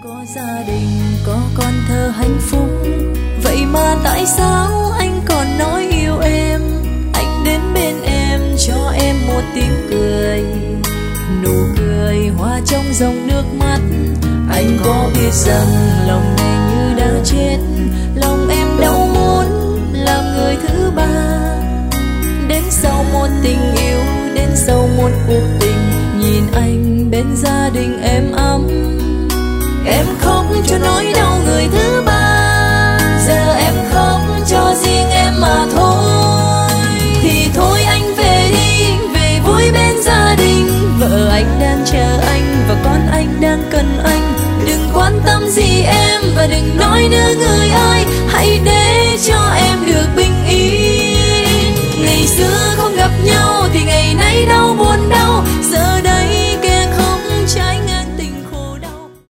Có gia đình, có con thơ hạnh phúc, vậy mà tại sao anh còn nói yêu em? Anh đến bên em cho em một tiếng cười, nụ cười hoa trong dòng nước mắt. Anh có biết rằng lòng này như đã chết, lòng em đâu muốn làm người thứ ba. Đến sau một tình yêu, đến sau một cuộc tình, nhìn anh bên gia đình em ấm